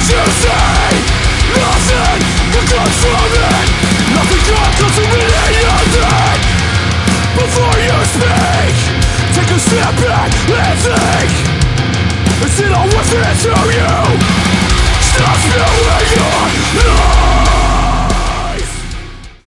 you say? Nothing can come from it. Nothing good comes from anything. Before you speak, take a step back and think. Is it all worth it to you? Stop feeling you.